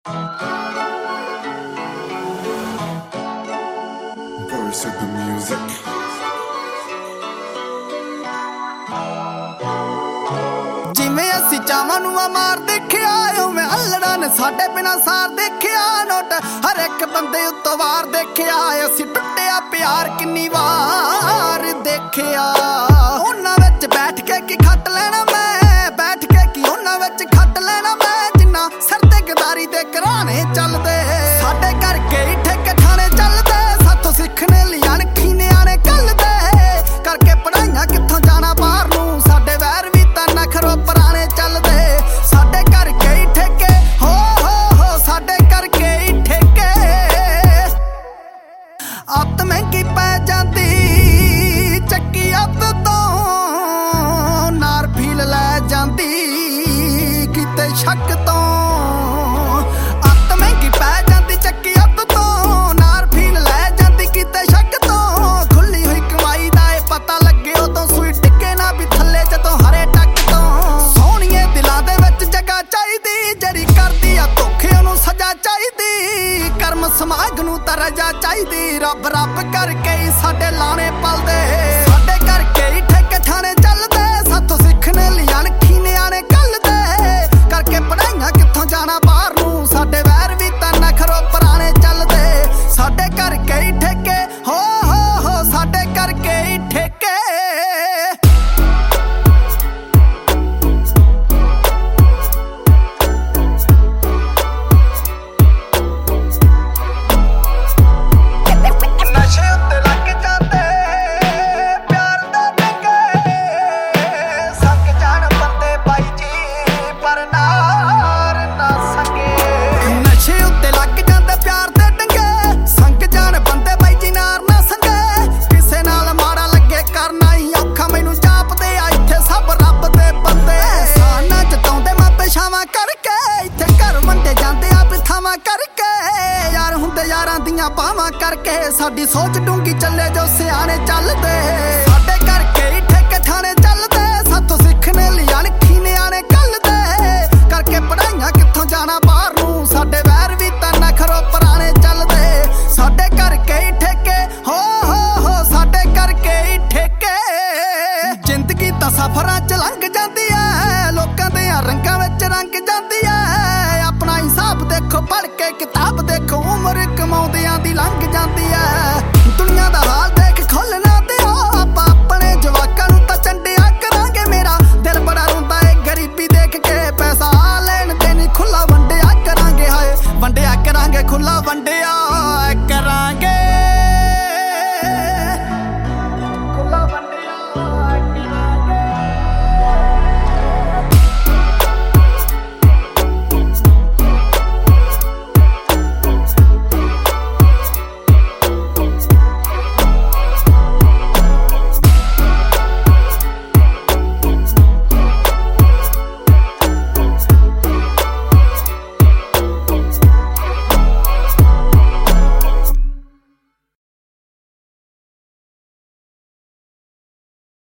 Voice of the music. ਜਿਵੇਂ ਅਸੀਂ ਚਾਵਾਂ ਨੂੰ ਮਾਰ ਦੇਖਿਆ ਉਵੇਂ ਅਲੜਾਂ ਨੇ ਸਾਡੇ ਬਿਨਾਂ ਸਾਰ ਦੇਖਿਆ ਨੋਟ ਹਰ ਇੱਕ ਬੰਦੇ ਉੱਤੋਂ ਵਾਰ ਦੇਖਿਆ ਅਸੀਂ ਟੁੱਟਿਆ ਪਿਆਰ ਕਿੰਨੀ ਵਾਰ ਦੇਖਿਆ ਉਹਨਾਂ ਵਿੱਚ ਬੈਠ ਕੇ ਕੀ ਖੱਟ ਲੈਣਾ ਮੈਂ ਬੈਠ ਕੇ ਕੀ ਉਹਨਾਂ ਵਿੱਚ ਖੱਟ ਲੈਣਾ ਮੈਂ ਜਿੰਨਾ ਸਿਰ ਤੇ ਗਦਾਰੀ ਦੇ ਘਰਾਣੇ ਚੱਲਦੇ ਸਾਡੇ ਕਰਕੇ ਹੀ ਠੇਕੇ ਠਾਣੇ ਚੱਲਦੇ ਸਾਥੋਂ ਸਿੱਖਣੇ ਲਈ ਅਣਖੀ ਨਿਆਣੇ ਕੱਲਦੇ ਕਰਕੇ ਪੜਾਈਆਂ ਕਿੱਥੋਂ ਜਾਣਾ ਬਾਹਰ ਨੂੰ ਸਾਡੇ ਵੈਰ ਵੀ ਤਾਂ ਨਖਰੋ ਪੁਰਾਣੇ ਚੱਲਦੇ ਸਾਡੇ ਕਰਕੇ ਹੀ ਠੇਕੇ ਹੋ ਸਾਡੇ ਕਰਕੇ ਹੀ ਠੇਕੇ ਅੱਤ ਮਹਿੰਗੀ ਪੈ ਜਾਂਦੀ ਚੱਕੀ ਅੱਤ ਤੋਂ ਨਾਰ ਫੀਲ ਲੈ ਜਾਂਦੀ ਕਿਤੇ ਸ਼ੱਕ ਤੋਂ ਅੱਤ ਮਹਿੰਗੀ ਪੈ ਜਾਂਦੀ ਚੱਕੀ ਅੱਤ ਤੋਂ ਨਾਰ ਫੀਲ ਲੈ ਜਾਂਦੀ ਕਿਤੇ ਸ਼ੱਕ ਤੋਂ ਖੁੱਲੀ ਹੋਈ ਕਮਾਈ ਦਾ ਇਹ ਪਤਾ ਲੱਗੇ ਉਦੋਂ ਸੂਈ ਟਿੱਕੇ ਨਾ ਵੀ ਥੱਲੇ ਜਦੋਂ ਹਰੇ ਟੱਕ ਤੋਂ ਸੋਹਣੀਏ ਦਿਲਾਂ ਦੇ ਵਿੱਚ ਜਗ੍ਹਾ ਚਾਹੀਦੀ ਜਿਹੜੀ ਕਰਦੀ ਆ ਧੋਖੇ ਉਹਨੂੰ ਸਜ਼ਾ ਚਾਹੀਦੀ ਕਰਮ ਸਮਾਜ ਨੂੰ ਤਾਂ ਰਜਾ ਚਾਹੀਦੀ ਰੱਬ ਰੱਬ ਕਰਕੇ ਹੀ ਸਾਡੇ ਲਾਣੇ ਪਲਦੇ ਸਾਡੇ ਕਰਕੇ ਹੀ ਠੇਕੇ ਠਾਣੇ ਚੱਲਦੇ ਸਾਥੋਂ ਸਿੱਖਣੇ ਲਈ ਅਣਖੀ ਨਿਆਣੇ ਕੱਲਦੇ ਕਰਕੇ ਪੜਾਈਆਂ ਕਿੱਥੋਂ ਜਾਣਾ ਬਾਹਰ ਨੂੰ ਸਾਡੇ ਵੈਰ ਵੀ ਤਾਂ ਨਖਰੋ ਪੁਰਾਣੇ ਚੱਲਦੇ ਸਾਡੇ ਕਰਕੇ ਹੀ ਠੇਕੇ ਹੋ ਸਾਡੇ ਕਰਕੇ ਹੀ ਠੇਕੇ ਯਾਰਾਂ ਦੀਆਂ ਬਾਹਾਂ ਕਰਕੇ ਸਾਡੀ ਸੋਚ ਡੂੰਗੀ ਚੱਲੇ ਜੋ ਸਿਆਣੇ ਚੱਲਦੇ ਸਾਡੇ ਕਰਕੇ ਹੀ ਠੇਕੇ ਠਾਣੇ ਚੱਲਦੇ ਸਾਥੋਂ ਸਿੱਖਣੇ ਲਈ ਅਣਖੀ ਨਿਆਣੇ ਕੱਲਦੇ ਕਰਕੇ ਪੜਾਈਆਂ ਕਿੱਥੋਂ ਜਾਣਾ ਬਾਹਰ ਨੂੰ ਸਾਡੇ ਵੈਰ ਵੀ ਤਾਂ ਨਖਰੋ ਪੁਰਾਣੇ ਚੱਲਦੇ ਸਾਡੇ ਕਰਕੇ ਹੀ ਠੇਕੇ ਹੋ ਸਾਡੇ ਕਰਕੇ ਹੀ ਠੇਕੇ ਜ਼ਿੰਦਗੀ ਤਾਂ ਸਫ਼ਰਾਂ 'ਚ ਲੰਘ ਜਾਂਦੀ ਐ ਲੋਕਾਂ ਦੇ ਰੰਗਾਂ ਵਿੱਚ ਰੰਗ ਜਾਂਦੀ ਐ ਆਪਣਾ ਹਿਸਾਬ ਦੇਖੋ ਪੜ੍ਹ ਕੇ ਕਿਤਾਬ ਦੇਖੋ ਉਮਰ ਕਮਾਉਂਦਿਆਂ ਦੀ ਲੰਘ ਜਾਂਦੀ ਐ ਦੁਨੀਆ ਦਾ ਹਾਲ ਦੇਖ ਖੋਲਣਾ ਦਿਓ ਆਪਾਂ ਆਪਣੇ ਜਵਾਕਾਂ ਨੂੰ ਤਾਂ ਚੰਡਿਆ ਕਰਾਂਗੇ ਮੇਰਾ ਦਿਲ ਬੜਾ ਰੋਂਦਾ ਏ ਗਰੀਬੀ ਦੇਖ ਕੇ ਪੈਸਾ ਲੈਣ ਦੇ ਨਹੀਂ ਖੁੱਲਾ ਵੰਡਿਆ ਕਰਾਂਗੇ ਹਾਏ ਵੰਡਿਆ ਕਰਾਂਗੇ ਖੁੱਲਾ ਵੰਡਿਆ